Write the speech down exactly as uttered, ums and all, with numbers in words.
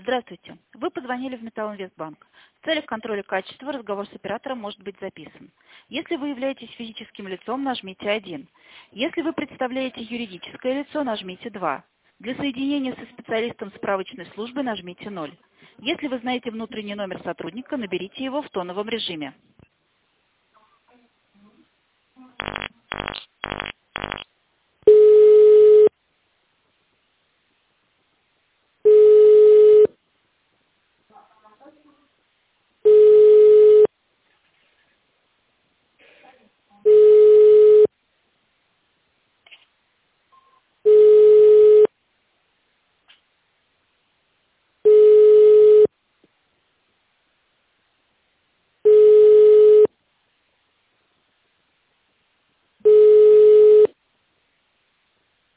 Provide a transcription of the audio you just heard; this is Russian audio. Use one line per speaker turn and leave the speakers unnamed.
Здравствуйте. Вы позвонили в Металлинвестбанк. В целях контроля качества разговор с оператором может быть записан. Если вы являетесь физическим лицом, нажмите один. Если вы представляете юридическое лицо, нажмите два. Для соединения со специалистом справочной службы нажмите ноль. Если вы знаете внутренний номер сотрудника, наберите его в тоновом режиме.